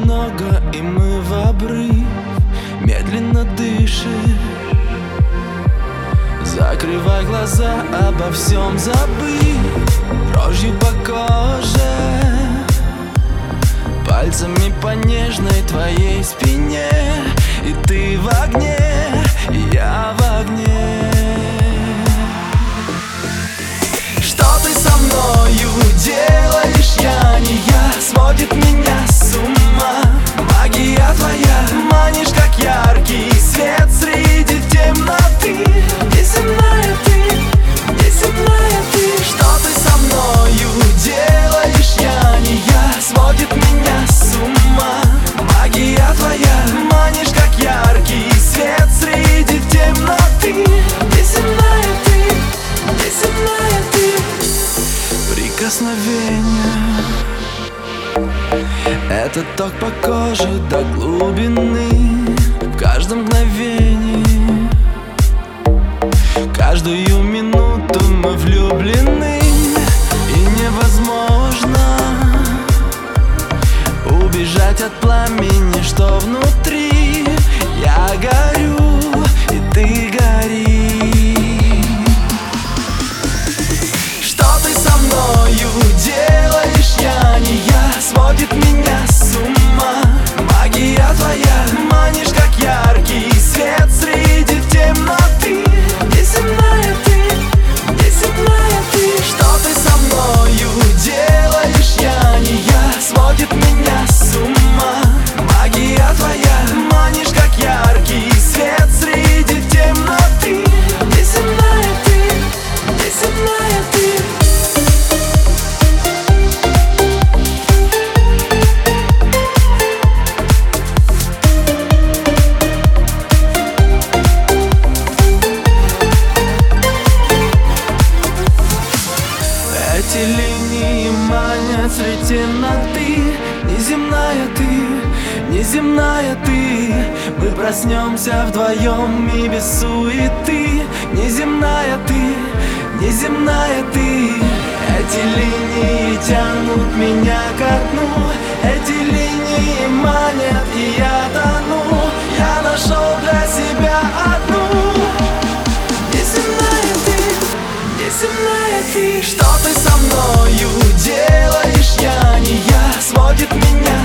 немного, и мы в обрыв медленно дышим. Закрывай глаза, обо всем забыв, дрожью по коже, пальцами по нежной твоей спине. И ты в огне, и я в огне. Что ты со мною делаешь, я не я, сводит меня с ума. Магия твоя, манишь как яркий свет среди темноты. Неземная ты, неземная ты. Что ты со мною делаешь, я не я, сводит меня с ума. Магия твоя, манишь как яркий свет среди темноты. Неземная ты, неземная ты. Прикосновение — это ток по коже до глубины. В каждом мгновении, каждую минуту мы влюблены. И невозможно убежать от пламени, что внутри. Я горю, и ты гори. Что ты со мною делаешь, я не я, сводит меня с ума. Магия твоя, манишь как яркий свет среди темноты. Неземная ты, неземная ты. Что ты со мною делаешь, я не я, сводит меня с ума. Магия твоя, манишь как яркий свет среди темноты. Неземная ты, неземная ты. Эти линии манят средь темноты. Неземная ты, неземная ты. Мы проснемся вдвоем и без суеты. Неземная ты, неземная ты. Эти линии тянут меня ко дну. Эти линии манят, и я тону. Я нашел для себя одну. Неземная ты, неземная ты. Что ты со мною делаешь, я не я, сводит меня